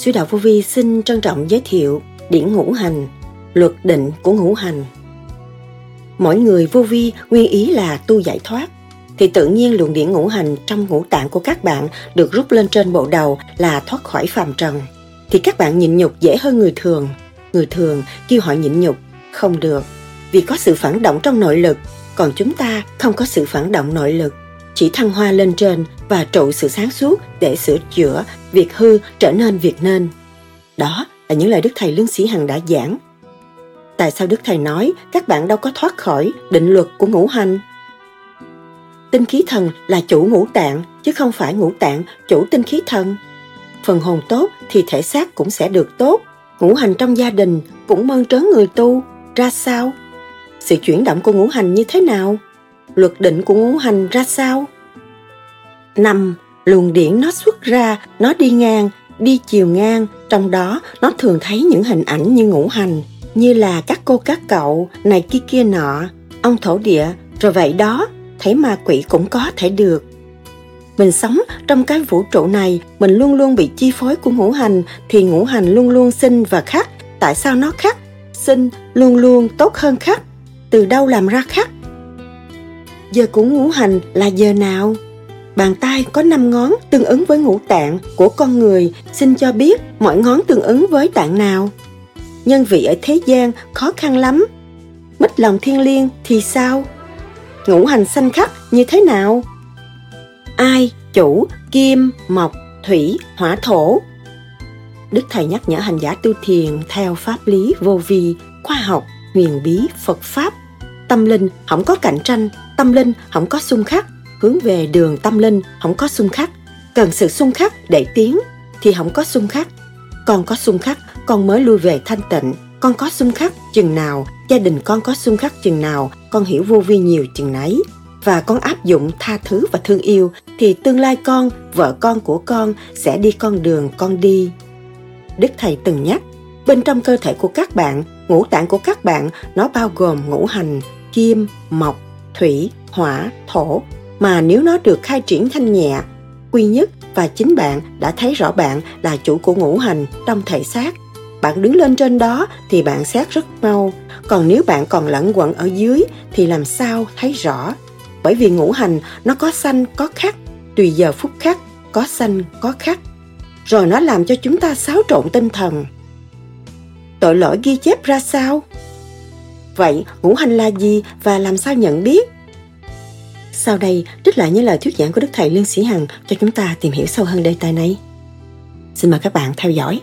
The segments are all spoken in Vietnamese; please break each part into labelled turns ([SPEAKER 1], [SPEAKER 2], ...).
[SPEAKER 1] Sư Đạo Vô Vi xin trân trọng giới thiệu điển ngũ hành, luật định của ngũ hành. Mỗi người vô vi nguyên ý là tu giải thoát, thì tự nhiên luồng điển ngũ hành trong ngũ tạng của các bạn được rút lên trên bộ đầu là thoát khỏi phàm trần. Thì các bạn nhịn nhục dễ hơn người thường. Người thường kêu họ nhịn nhục, không được, vì có sự phản động trong nội lực, còn chúng ta không có sự phản động nội lực, chỉ thăng hoa lên trên và trụ sự sáng suốt để sửa chữa việc hư trở nên việc nên. Đó là những lời Đức Thầy Lương Sĩ Hằng đã giảng. Tại sao Đức Thầy nói các bạn đâu có thoát khỏi định luật của ngũ hành? Tinh khí thần là chủ ngũ tạng, chứ không phải ngũ tạng chủ tinh khí thần. Phần hồn tốt thì thể xác cũng sẽ được tốt. Ngũ hành trong gia đình cũng mơn trớn người tu. Ra sao? Sự chuyển động của ngũ hành như thế nào? Luật định của ngũ hành ra sao? 5. Luồng điển nó xuất ra, nó đi ngang, đi chiều ngang. Trong đó nó thường thấy những hình ảnh như ngũ hành, như là các cô các cậu, này kia nọ, ông thổ địa, rồi vậy đó. Thấy ma quỷ cũng có thể được. Mình sống trong cái vũ trụ này, mình luôn luôn bị chi phối của ngũ hành, thì ngũ hành luôn luôn sinh và khắc. Tại sao nó khắc? Sinh luôn luôn tốt hơn khắc. Từ đâu làm ra khắc? Giờ của ngũ hành là giờ nào? Bàn tay có 5 ngón tương ứng với ngũ tạng của con người, xin cho biết mỗi ngón tương ứng với tạng nào? Nhân vị ở thế gian khó khăn lắm. Mít lòng thiên liêng thì sao? Ngũ hành xanh khắc như thế nào? Ai chủ kim, mộc, thủy, hỏa, thổ? Đức Thầy nhắc nhở hành giả tu thiền theo pháp lý vô vi, khoa học, huyền bí, Phật Pháp. Tâm linh không có cạnh tranh, tâm linh không có xung khắc. Hướng về đường tâm linh không có xung khắc. Cần sự xung khắc để tiến thì không có xung khắc. Con có xung khắc, con mới lui về thanh tịnh. Con có xung khắc chừng nào, gia đình con có xung khắc chừng nào, con hiểu vô vi nhiều chừng nấy, và con áp dụng tha thứ và thương yêu, thì tương lai con, vợ con của con sẽ đi con đường con đi. Đức Thầy từng nhắc, bên trong cơ thể của các bạn, ngũ tạng của các bạn, nó bao gồm ngũ hành, kim, mộc, thủy, hỏa, thổ, mà nếu nó được khai triển thanh nhẹ, quy nhất, và chính bạn đã thấy rõ bạn là chủ của ngũ hành trong thể xác. Bạn đứng lên trên đó thì bạn xét rất mau, còn nếu bạn còn lẫn quẩn ở dưới thì làm sao thấy rõ? Bởi vì ngũ hành nó có xanh có khắc, tùy giờ phút khắc, có xanh có khắc, rồi nó làm cho chúng ta xáo trộn tinh thần. Tội lỗi ghi chép ra sao? Vậy ngũ hành là gì và làm sao nhận biết? Sau đây trích lại những lời thuyết giảng của Đức Thầy Lương Sĩ Hằng cho chúng ta tìm hiểu sâu hơn đề tài này. Xin mời các bạn theo dõi.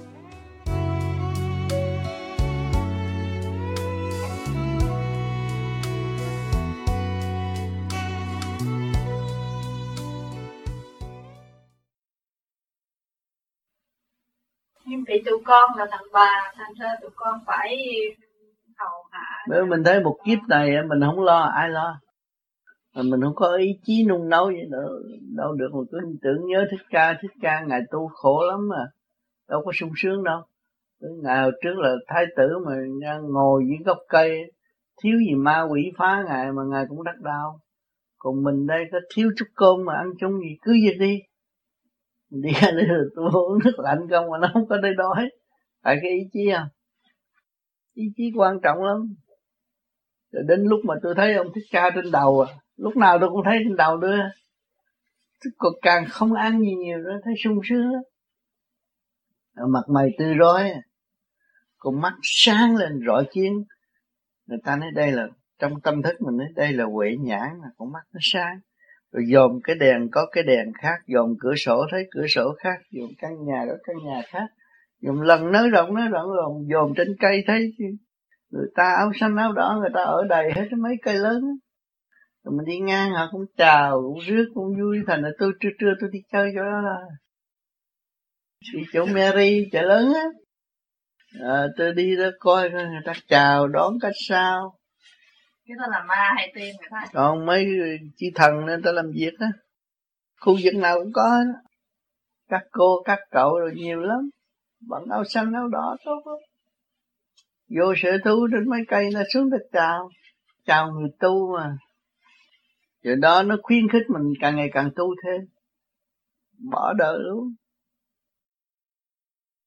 [SPEAKER 2] Nhưng vì tụi con là thằng bà, thành ra tụi con phải hầu hạ.
[SPEAKER 3] Nếu mình thấy một kiếp này mình không lo, ai lo? Mà mình không có ý chí nung nấu vậy nữa, đâu được. Một cứ tưởng nhớ Thích Ca ngài tu khổ lắm mà, đâu có sung sướng đâu. Ngày hồi trước là thái tử mà ngồi dưới gốc cây, thiếu gì ma quỷ phá ngài mà ngài cũng đắc đau. Còn mình đây có thiếu chút cơm mà ăn chung gì cứ việc đi. Mình đi ra đây là tôi uống nước lạnh không mà nó không có đây đói. Phải cái ý chí không? Ý chí quan trọng lắm. Rồi đến lúc mà tôi thấy ông Thích Ca trên đầu lúc nào tôi cũng thấy trên đầu đưa. Còn càng không ăn gì nhiều nữa thấy sung sướng lắm. Mặt mày tươi rói, con mắt sáng lên rọi chiến. Người ta nói đây là, trong tâm thức mình nói đây là huệ nhãn, là con mắt nó sáng. Rồi dòm cái đèn có cái đèn khác, dòm cửa sổ thấy cửa sổ khác, dòm căn nhà có căn nhà khác, dòm lần nói rộng, dòm trên cây thấy người ta áo xanh áo đỏ, người ta ở đầy hết mấy cây lớn. Rồi mình đi ngang họ cũng chào, cũng rước, cũng vui. Thành là tôi trưa tôi đi chơi chỗ đó là đi chỗ Mary chợ lớn á. Tôi đi đó coi người ta chào đón cách sao.
[SPEAKER 2] Cái đó là ma hay tiên người ta?
[SPEAKER 3] Còn mấy chi thần nên ta làm việc á, khu vực nào cũng có đó. Các cô các cậu rồi nhiều lắm, bận áo xanh áo đỏ tốt lắm. Vô sở thú trên mấy cây nó xuống đất chào người tu mà. Rồi đó nó khuyến khích mình càng ngày càng tu thêm, bỏ đời luôn.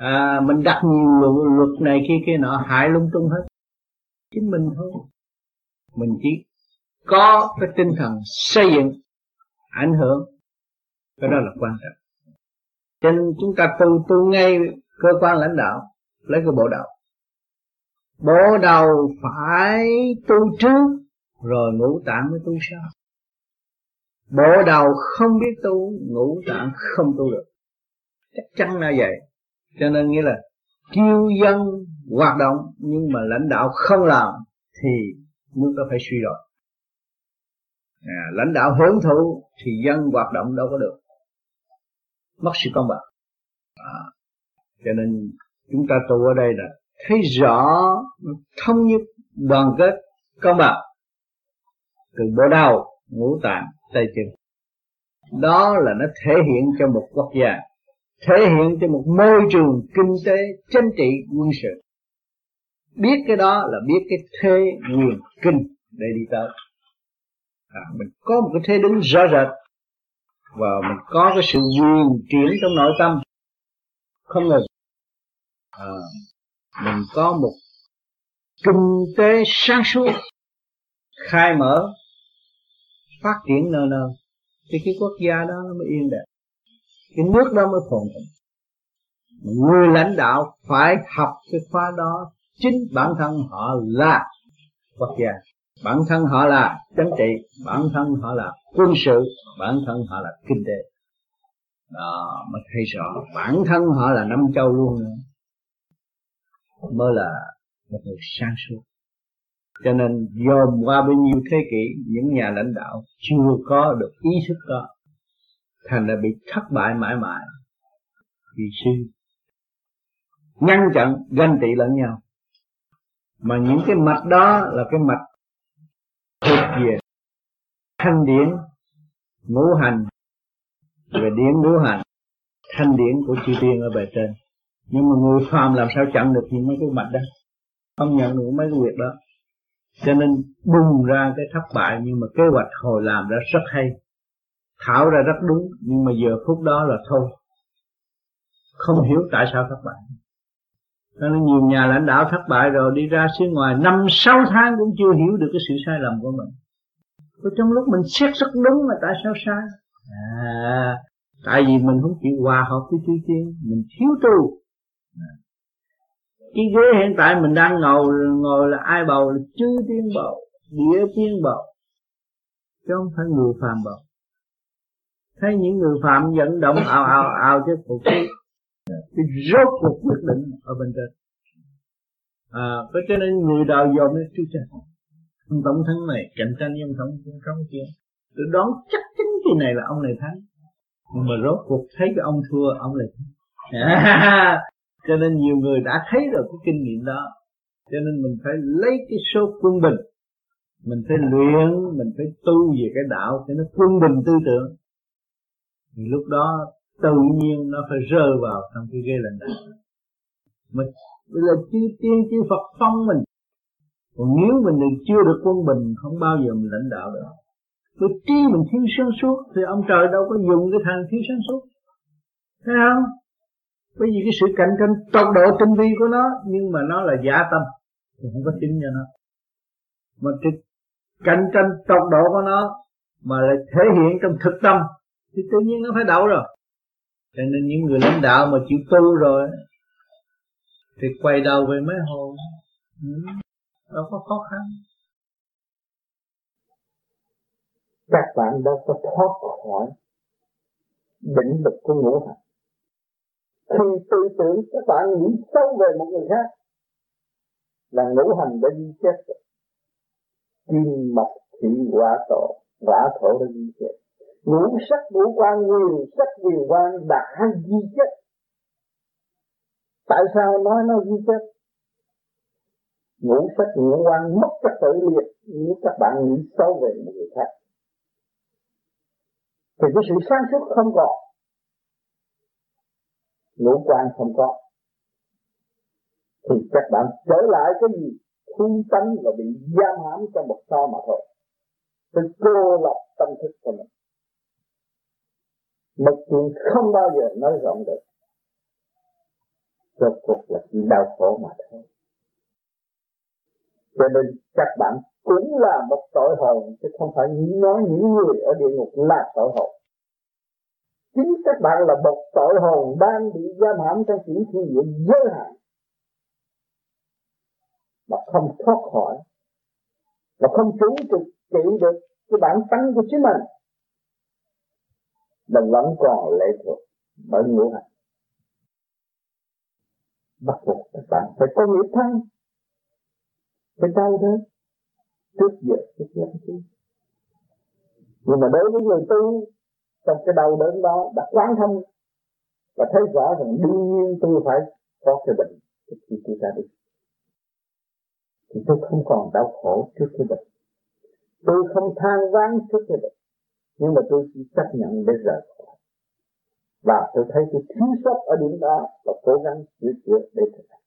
[SPEAKER 3] Mình đặt nhiều luật này kia nọ hại lung tung hết chính mình thôi. Mình chỉ có cái tinh thần xây dựng ảnh hưởng, cái đó là quan trọng. Cho nên chúng ta tu ngay cơ quan lãnh đạo, lấy cái bộ đầu. Bộ đầu phải tu trước rồi ngũ tạng mới tu sau. Bộ đầu không biết tu, ngũ tạng không tu được, chắc chắn là vậy. Cho nên nghĩa là kêu dân hoạt động nhưng mà lãnh đạo không làm thì nước đó phải suy rồi. Lãnh đạo hưởng thụ thì dân hoạt động đâu có được, mất sự công bằng. Cho nên chúng ta tu ở đây là thấy rõ thống nhất, đoàn kết, công bằng từ bộ đầu, ngũ tạng, tay chân. Đó là nó thể hiện cho một quốc gia, thể hiện cho một môi trường kinh tế, chính trị, quân sự. Biết cái đó là biết cái thế quyền kinh để đi tới. Mình có một cái thế đứng rõ rệt và mình có cái sự quyền chuyển trong nội tâm không ngừng. Mình có một kinh tế sáng suốt, khai mở, phát triển nơi nơi, thì cái quốc gia đó nó mới yên đẹp, cái nước đó mới phồn thịnh. Người lãnh đạo phải học cái khóa đó. Chính bản thân họ là quốc gia, bản thân họ là chính trị, bản thân họ là quân sự, bản thân họ là kinh tế. Đó mới thấy rõ bản thân họ là năm châu luôn nữa, mới là một người sáng suốt. Cho nên dòm qua bao nhiêu thế kỷ, những nhà lãnh đạo chưa có được ý thức đó, thành ra bị thất bại mãi mãi, vì suy ngăn chặn ganh tị lẫn nhau. Mà những cái mạch đó là cái mạch thuộc về thanh điển ngũ hành, về điển ngũ hành, thanh điển của chư tiên ở bề trên. Nhưng mà người phàm làm sao chặn được những mấy cái mạch đó, không nhận được mấy cái việc đó. Cho nên bùng ra cái thất bại, nhưng mà kế hoạch hồi làm ra rất hay, thảo ra rất đúng, nhưng mà giờ phút đó là thôi, không hiểu tại sao thất bại. Cho nên nhiều nhà lãnh đạo thất bại rồi đi ra xứ ngoài 5-6 tháng cũng chưa hiểu được cái sự sai lầm của mình. Rồi trong lúc mình xét rất đúng mà tại sao sai? Tại vì mình không chịu hòa hợp với chư tiên, mình thiếu tu. Cái ghế hiện tại mình đang ngồi là ai bầu? Là chư tiên bầu, địa tiên bầu, chứ không phải người phàm bầu. Thấy những người phạm vận động ào chứ phục cái rốt cuộc quyết định ở bên trên. Cho nên người đời dòm lên chú cha, ông tổng thống này cạnh tranh với ông tổng thống kia, tôi đoán chắc chắn cái này là ông này thắng, nhưng mà rốt cuộc thấy cái ông thua, ông lại thắng. Cho nên nhiều người đã thấy được cái kinh nghiệm đó. Cho nên mình phải lấy cái số quân bình, mình phải luyện, mình phải tu về cái đạo cho nó quân bình tư tưởng. Thì lúc đó tự nhiên nó phải rơi vào trong cái ghế lãnh đạo. Mà bây giờ chư tiên chư Phật phong mình, còn nếu mình chưa được quân bình không bao giờ mình lãnh đạo được. Cái trí mình thiếu sáng suốt thì ông trời đâu có dùng cái thằng thiếu sáng suốt, thấy không? Bởi vì cái sự cạnh tranh tột độ tinh vi của nó, nhưng mà nó là giả tâm thì không có chính cho nó. Mà cái cạnh tranh tột độ của nó mà lại thể hiện trong thực tâm thì tự nhiên nó phải đậu rồi. Cho nên những người lãnh đạo mà chịu tu rồi thì quay đầu về mấy hồn, đâu có khó khăn.
[SPEAKER 4] Các bạn đâu có thoát khỏi định lực của ngũ hành. Khi tư tưởng các bạn nghĩ sâu về một người khác là ngũ hành đã ghi chết rồi. Kim mộc thủy hỏa thổ đã ghi chết. Ngũ sắc ngũ quan quyền sắc quyền quan đã ghi chết. Tại sao nói nó ghi chết? Ngũ sắc ngũ quan mất trật tự liệt nếu các bạn nghĩ sâu về một người khác. Thì cái sự sáng suốt không có, ngũ quan không có, thì các bạn trở lại cái gì? Thu tánh và bị giam hãm trong một so mà thôi. Tôi cô lập tâm thức của mình. Một chuyện không bao giờ nói rộng được. rốt cuộc là chỉ đau khổ mà thôi. Cho nên các bạn cũng là một tội hồn, chứ không phải nói những người ở địa ngục là tội hồn. Chính các bạn là một tội hồn đang bị giam hãm trong những thiên địa giới hạn mà không thoát khỏi, mà không chủ trị được cái bản tánh của chính mình, là vẫn còn lệ thuộc bởi ngũ hành. Bắt buộc các bạn phải có nghiệp thân, phải đau đớn trước giờ trước lắm chứ. Nhưng mà đối với người tu, trong cái đau đớn đó đã quán thông và thấy rõ rằng đương nhiên tôi phải có cái bệnh trước khi tôi ra đi, thì tôi không còn đau khổ trước cái bệnh, tôi không than vãn trước cái bệnh, nhưng mà tôi chỉ chấp nhận để rời khỏi. Và tôi thấy tôi thiếu sót ở điểm đó và cố gắng sửa chữa để thực hiện.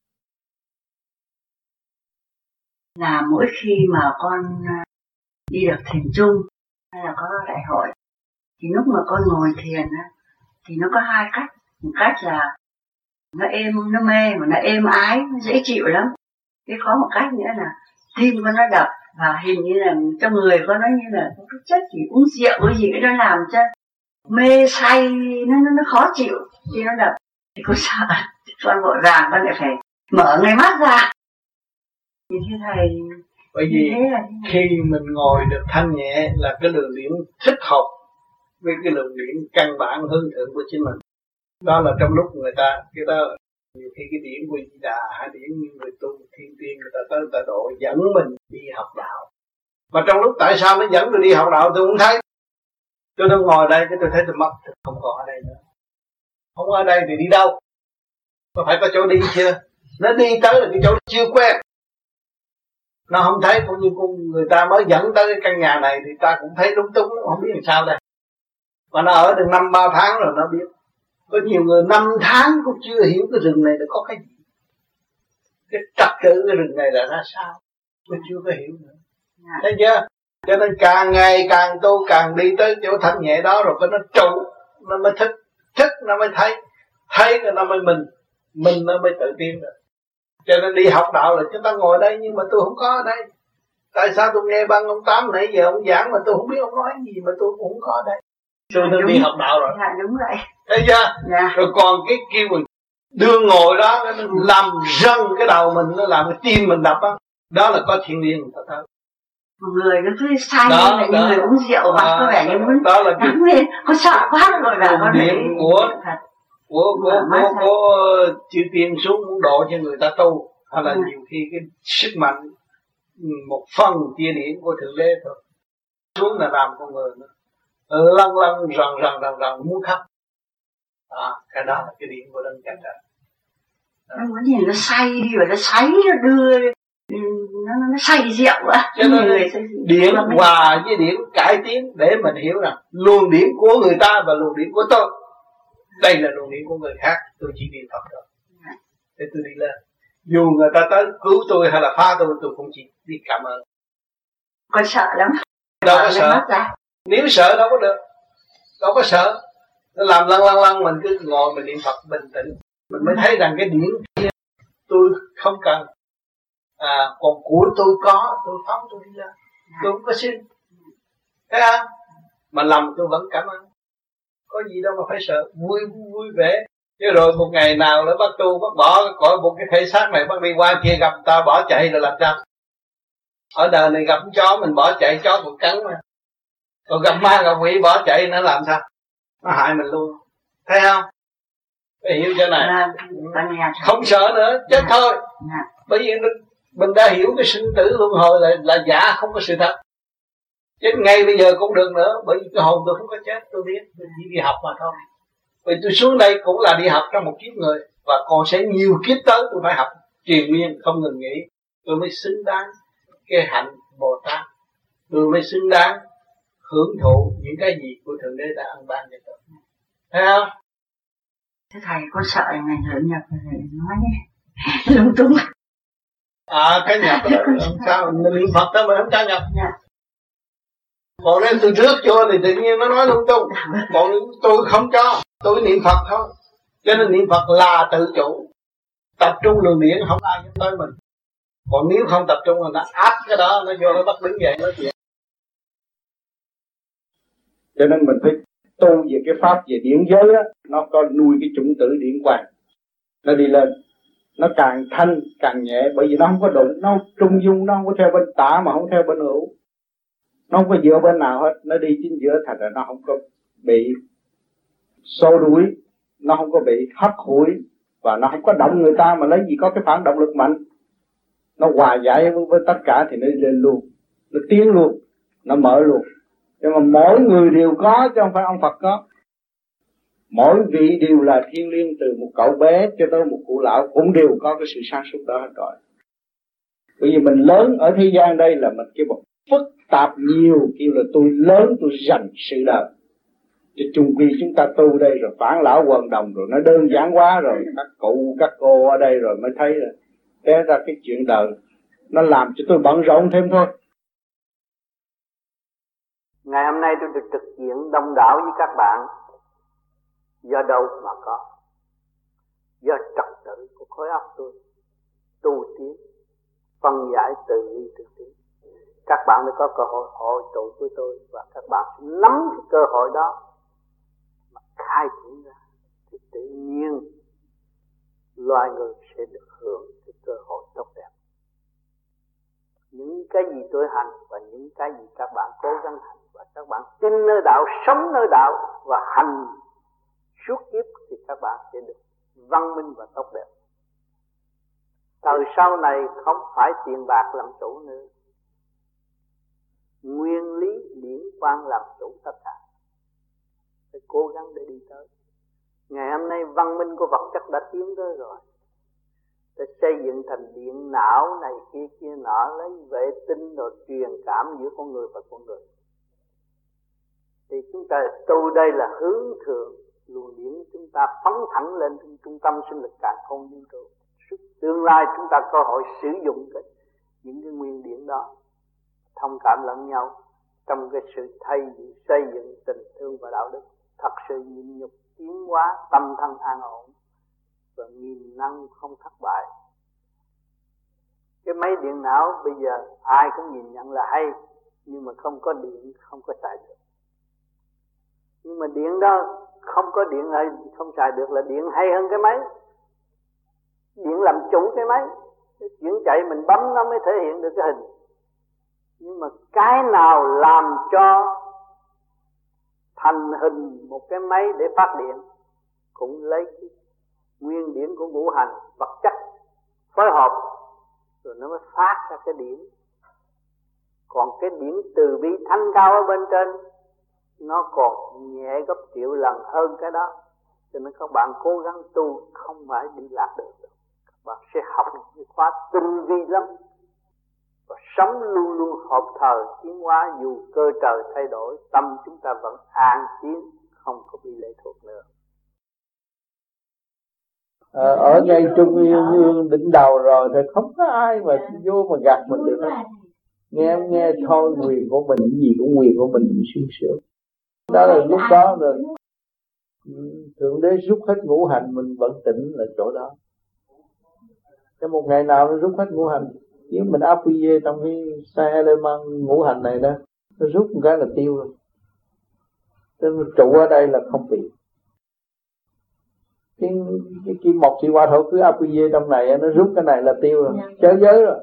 [SPEAKER 5] Là mỗi khi mà con đi được thiền chung hay là có đại hội, thì lúc mà con ngồi thiền á, thì nó có hai cách. Một cách là nó êm, nó mê, mà nó êm ái, nó dễ chịu lắm. Cái có một cách nữa là tim con nó đập, và hình như là trong người con nó như là có cái chất gì uống rượu cái gì nó làm cho mê say, nó khó chịu khi nó đập. Thì con sợ, con vội vàng con lại phải mở ngay mắt ra. Thì thưa thầy,
[SPEAKER 3] bởi vì khi mình ngồi được thanh nhẹ là cái luồng điển thích hợp với cái luồng điển căn bản hướng thượng của chính mình. Đó là trong lúc người ta cái đó nhiều khi cái điển của Di Đà hay điển như người tu thiên tiên người ta tới người ta độ dẫn mình đi học đạo. Mà trong lúc tại sao nó dẫn tôi đi học đạo tôi không thấy. Tôi đang ngồi đây cái tôi thấy tôi mất, tôi không còn ở đây nữa. Không ở đây thì đi đâu? Có phải có chỗ đi chưa? Nó đi tới là cái chỗ chưa quen. Nó không thấy, cũng như người ta mới dẫn tới cái căn nhà này thì ta cũng thấy lung tung, không biết làm sao đây. Mà nó ở được 5-3 tháng rồi nó biết. Có nhiều người 5 tháng cũng chưa hiểu cái rừng này là có cái gì, cái trật tự cái rừng này là ra sao, tôi chưa có hiểu nữa. Thấy chưa? Cho nên càng ngày càng tu càng đi tới chỗ thanh nhẹ đó rồi cái nó trụ, nó mới thức nó mới thấy rồi nó mới mình nó mới tự tin rồi. Cho nên đi học đạo là chúng ta ngồi đây nhưng mà tôi không có ở đây. Tại sao tôi nghe băng ông Tám nãy giờ ông giảng mà tôi không biết ông nói gì mà tôi cũng không có ở đây. Tôi đi học đạo rồi.
[SPEAKER 5] Dạ đúng vậy.
[SPEAKER 3] Thấy chưa?
[SPEAKER 5] Dạ.
[SPEAKER 3] Rồi còn cái kêu mình đưa ngồi đó nó làm răng cái đầu mình, nó làm cái tim mình đập đó. Đó là có thiên liêng người ta thấy.
[SPEAKER 5] Một người nó cứ say như người uống rượu mà có vẻ như muốn
[SPEAKER 3] đó là
[SPEAKER 5] nắng lên, con sợ quá rồi là con
[SPEAKER 3] điện của chư tiên xuống muốn độ cho người ta tu, hay là nhiều khi cái sức mạnh một phần tia điển của thượng đế thôi xuống là làm con người nữa lăn rần muốn khóc. Cái đó là cái điển của đấng cha trời.
[SPEAKER 5] Nó muốn nhìn nó say đi rồi nó sấy nó đưa nó say rượu á.
[SPEAKER 3] Cho nên điển hòa với điển cải tiến để mình hiểu rằng luồng điển của người ta và luồng điển của tôi, đây là luồng điển của người khác, tôi chỉ niệm Phật thôi để tôi đi lên. Dù người ta tới cứu tôi hay là phá tôi cũng chỉ đi cảm ơn.
[SPEAKER 5] Con sợ lắm.
[SPEAKER 3] Đâu có sợ. Nếu sợ đâu có được. Đâu có sợ. Nó làm lăng mình cứ ngồi mình niệm Phật bình tĩnh. Mình mới thấy rằng cái điển kia tôi không cần. Còn của tôi có, tôi phóng tôi đi ra. Tôi không có xin. Thấy không? Mà lòng tôi vẫn cảm ơn. Có gì đâu mà phải sợ. Vui vẻ. Chứ rồi một ngày nào nữa bắt tu, bắt bỏ cõi một cái thể xác này, bắt đi qua kia gặp ta bỏ chạy rồi làm sao? Ở đời này gặp chó mình bỏ chạy, chó còn cắn mà. Còn gặp ma gặp quỷ bỏ chạy nó làm sao? Nó hại mình luôn. Thấy không? Phải hiểu chỗ này. Không sợ nữa, chết thôi. Bởi vì mình đã hiểu cái sinh tử luân hồi là giả, không có sự thật. Chết ngay bây giờ cũng được nữa. Bởi vì cái hồn tôi không có chết, tôi biết. Tôi chỉ đi học mà thôi. Vì tôi xuống đây cũng là đi học trong một kiếp người. Và còn sẽ nhiều kiếp tới tôi phải học triền miên không ngừng nghỉ. Tôi mới xứng đáng cái hạnh Bồ Tát. Tôi mới xứng đáng hưởng thụ những cái gì của Thượng Đế đã ăn ban cho tôi. Thấy không?
[SPEAKER 5] Thế thầy có sợ ngày rửa nhập rồi nói nhé. Lung tung.
[SPEAKER 3] Cái nhập đó làm sao? Mình niệm Phật đó mà không cho nhập. Còn nên từ trước chưa thì tự nhiên nó nói lung tung. Còn tôi không cho. Tôi niệm Phật thôi. Cho nên niệm Phật là tự chủ.
[SPEAKER 4] tập trung luồng điển không ai dám tới mình. Còn nếu không tập trung người ta áp cái đó, nó vô nó bắt đứng dậy nói chuyện. Cho nên mình phải tu về cái pháp về điển giới á, nó có nuôi cái chủng tử điển quang, nó đi lên, nó càng thanh càng nhẹ, bởi vì nó không có đụng, nó trung dung, nó không có theo bên tả mà không theo bên hữu, nó không có dựa bên nào hết, nó đi chính giữa, thành ra nó không có bị xô đuổi, nó không có bị hấp hủi, và nó không có động người ta, mà lấy gì có cái phản động lực mạnh, nó hòa giải với tất cả thì nó lên luôn, nó tiến luôn, nó mở luôn. Nhưng mà mỗi người đều có chứ không phải ông Phật có. Mỗi vị đều là thiên liêng, từ một cậu bé cho tới một cụ lão cũng đều có cái sự sáng suốt đó hết rồi. Bởi vì mình lớn ở thế gian đây là mình cái một phức tạp nhiều, kêu là tôi lớn tôi dành sự đời. Chứ chung quy chúng ta tu đây rồi phản lão quần đồng rồi nó đơn giản quá rồi, các cụ các cô ở đây rồi mới thấy là té ra cái chuyện đời nó làm cho tôi bận rộn thêm thôi. Ngày hôm nay tôi được trực diện đông đảo với các bạn. Do đâu mà có? Do trật tự của khối óc tôi tu tiến, phân giải từ ly từ tiến. Các bạn mới có cơ hội hội tụ với tôi, và các bạn nắm cái cơ hội đó mà khai triển ra, thì tự nhiên loài người sẽ được hưởng cái cơ hội tốt đẹp. Những cái gì tôi hành và những cái gì các bạn cố gắng hành, và các bạn tin nơi đạo, sống nơi đạo và hành suốt kiếp, thì các bạn sẽ được văn minh và tốt đẹp. Từ sau này không phải tiền bạc làm chủ nữa, nguyên lý điển quang làm chủ tất cả. Phải cố gắng để đi tới. Ngày hôm nay văn minh của vật chất đã tiến tới rồi, để xây dựng thành điện não này kia nọ, lấy vệ tinh rồi truyền cảm giữa con người và con người. Thì chúng ta tu đây là hướng thượng, luồng điển chúng ta phóng thẳng lên trung tâm sinh lực càn khôn vũ trụ. Tương lai chúng ta có cơ hội sử dụng những cái nguyên điển đó, thông cảm lẫn nhau trong cái sự xây dựng tình thương và đạo đức, thật sự nhịn nhục tiến hóa, tâm thân an ổn và nghìn năng không thất bại. Cái máy điện não bây giờ ai cũng nhìn nhận là hay, nhưng mà không có điện không có xài được. Nhưng mà điện đó không có điện là không xài được, là điện hay hơn cái máy. Điện làm chủ cái máy, cái chuyển chạy mình bấm nó mới thể hiện được cái hình. Nhưng mà cái nào làm cho thành hình một cái máy để phát điện cũng lấy cái nguyên điển của ngũ hành vật chất phối hợp rồi nó mới phát ra cái điển. Còn cái điển từ bi thanh cao ở bên trên nó còn nhẹ gấp triệu lần hơn cái đó. Cho nên các bạn cố gắng tu không phải đi lạc được. Các bạn sẽ học cái khóa tinh vi lắm, và sống luôn luôn hợp thời tiến hóa. Dù cơ trời thay đổi, tâm chúng ta vẫn an tiến, không có bị lệ thuộc nữa.
[SPEAKER 3] Ở ngay trung ương đỉnh đầu rồi thì không có ai mà vô mà gạt mình được hết. Nghe thôi, quyền của mình, gì cũng quyền của mình sung sướng. Đó là lúc đó rồi Thượng Đế rút hết ngũ hành, mình vẫn tỉnh là chỗ đó. Cho một ngày nào nó rút hết ngũ hành, nếu mình áp quy về trong cái xe lên mang ngũ hành này đó, nó rút một cái là tiêu rồi. Cho nên trụ ở đây là không bị. Cái một thị hòa thổ cứ áp quy về trong này, nó rút cái này là tiêu rồi, chớ giới rồi.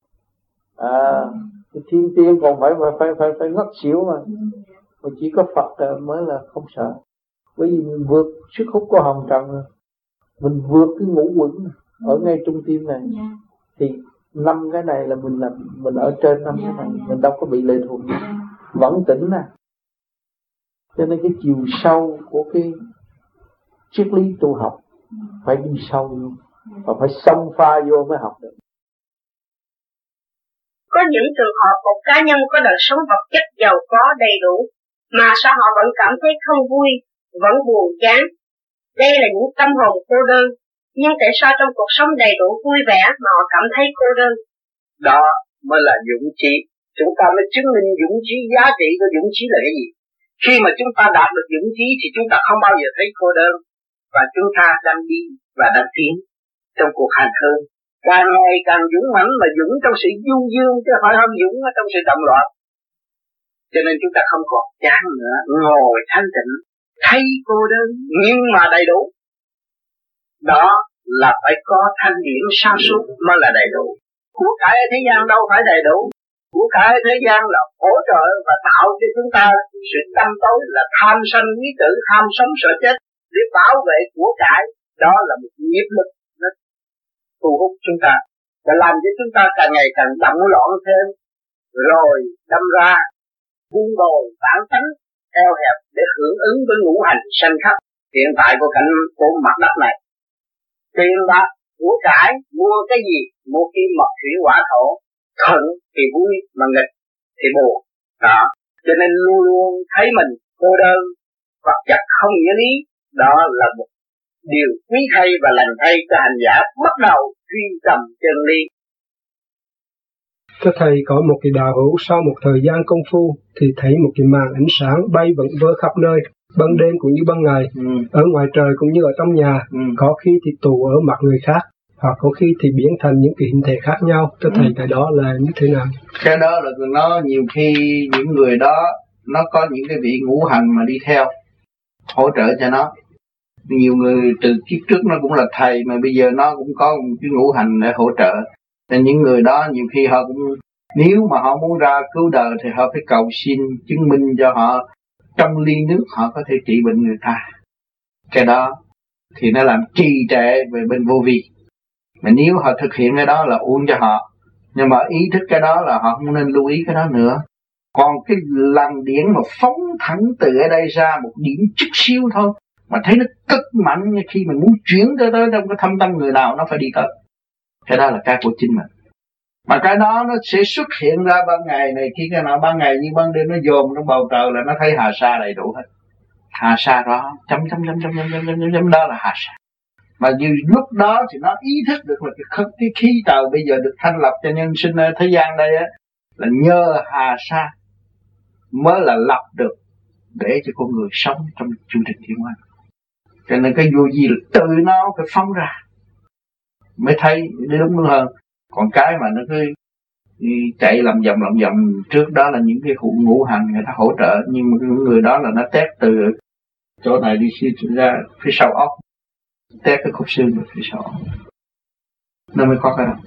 [SPEAKER 3] Cái thiên tiên còn phải ngất xỉu mà chỉ có Phật mới là không sợ. Bởi vì mình vượt sức hút của hồng trần rồi, mình vượt cái ngũ quẩn ở ngay trung tim này, thì 5 cái này là mình ở trên 5 cái này, mình đâu có bị lệ thuộc, vẫn tỉnh nè. Cho nên cái chiều sâu của cái triết lý tu học phải đi sâu luôn, và phải xông pha vô mới học được.
[SPEAKER 6] Có những trường hợp một cá nhân có đời sống vật chất giàu có đầy đủ, mà sao họ vẫn cảm thấy không vui, vẫn buồn chán. Đây là những tâm hồn cô đơn, nhưng tại sao trong cuộc sống đầy đủ vui vẻ mà họ cảm thấy cô đơn?
[SPEAKER 7] Đó mới là dũng chí. Chúng ta mới chứng minh dũng chí, giá trị của dũng chí là cái gì. Khi mà chúng ta đạt được dũng chí thì chúng ta không bao giờ thấy cô đơn, và chúng ta đang đi và đang tiến. trong cuộc hành hương, càng ngày càng dũng mãnh mà dũng trong sự du dương chứ phải không dũng ở trong sự động loạn. Cho nên chúng ta không còn chán nữa, ngồi thanh tịnh, thấy cô đơn nhưng mà đầy đủ. Đó là phải có thanh điển sáng suốt mới là đầy đủ. Của cải ở thế gian đâu phải đầy đủ. Của cải ở thế gian là hỗ trợ và tạo cho chúng ta sự tâm tối là tham sân quý tử, tham sống sợ chết để bảo vệ của cải. Đó là một nghiệp lực nó thu hút chúng ta và làm cho chúng ta càng ngày càng động loạn thêm, rồi đâm ra buông bồi bản tánh eo hẹp để hưởng ứng với ngũ hành sanh khắc hiện tại của cảnh của mặt đất này. Tiền bạc của cải mua cái gì? Mua kim mộc thủy hỏa thổ, thuận thì vui mà nghịch thì buồn. Đó, cho nên luôn luôn thấy mình cô đơn, vật chất không nghĩa lý. Đó là một điều quý thay và lành thay cho hành giả bắt đầu truy tầm chân lý.
[SPEAKER 8] Thưa Thầy, có một cái đạo hữu sau một thời gian công phu thì thấy một cái màn ánh sáng bay vẩn vơ khắp nơi, ban đêm cũng như ban ngày, ở ngoài trời cũng như ở trong nhà, có khi thì tụ ở mặt người khác, hoặc có khi thì biến thành những cái hình thể khác nhau. Thưa Thầy, cái đó là như thế nào?
[SPEAKER 3] Cái đó là nó nhiều khi những người đó nó có những cái vị ngũ hành mà đi theo hỗ trợ cho nó. Nhiều người từ kiếp trước nó cũng là thầy mà bây giờ nó cũng có một cái ngũ hành để hỗ trợ. Nên những người đó nhiều khi họ cũng, nếu mà họ muốn ra cứu đời thì họ phải cầu xin chứng minh cho họ trong ly nước họ có thể trị bệnh người ta. Cái đó thì nó làm trì trệ về bên vô vi. Mà nếu họ thực hiện cái đó là uổng cho họ. Nhưng mà ý thức cái đó là họ không nên lưu ý cái đó nữa. Còn cái làn điển mà phóng thẳng từ ở đây ra một điểm chút xíu thôi, mà thấy nó cực mạnh, khi mình muốn chuyển tới trong cái thâm tâm người nào nó phải đi tới. Cái đó là cái của chính mình. Mà cái đó nó sẽ xuất hiện ra ban ngày này, khi cái nào ban ngày như ban đêm nó dồn trong bầu trời là nó thấy hà sa đầy đủ hết. Hà sa đó, chấm đó là hà sa. Mà như lúc đó thì nó ý thức được là cái khí trời bây giờ được thanh lập cho nhân sinh ở thế gian đây á, là nhờ hà sa mới là lập được để cho con người sống trong chương trình tiến hóa. Cho nên cái vô gì là tự nó phải phóng ra mới thấy đúng hơn. Còn cái mà nó cứ chạy làm vòng trước đó là những cái ngũ hành người ta hỗ trợ, nhưng mà những người đó là nó test từ chỗ này đi ra phía sau óc, test cái khúc xương ở phía sau óc, nó mới có cái đó.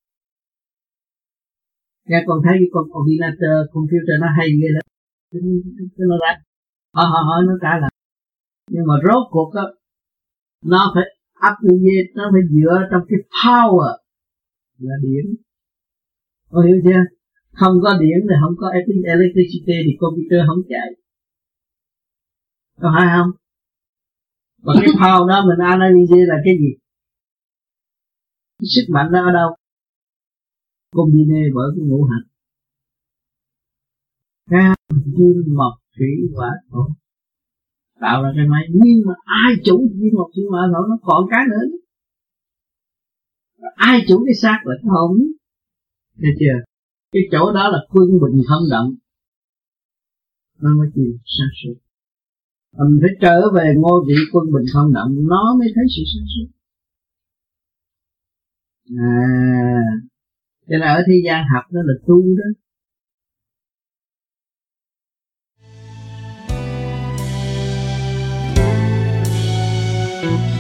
[SPEAKER 9] Dạ con thấy cái con computer nó hay ghê lắm, nó ra hỏi nó trả lời, nhưng mà rốt cuộc á nó phải update, nó phải dựa trong cái power là điện. Có hiểu chưa? Không có điện thì không có electricity thì computer không chạy. Có phải không? Và cái power đó mình analyze là cái gì? Cái sức mạnh đó ở đâu? Combine bởi cái ngũ hành. Cam, dương, mộc, thủy, hỏa, thổ tạo ra cái máy. Nhưng mà ai chủ dương, mộc, thủy, hỏa, thổ nó còn cái nữa. Ai chủ cái xác là cái hồn. Thấy chưa? Cái chỗ đó là quân bình không động, nó mới chịu sáng suốt. Mình phải trở về ngôi vị quân bình không động, nó mới thấy sự sáng suốt. Cho nên ở thế gian học đó là tu đó.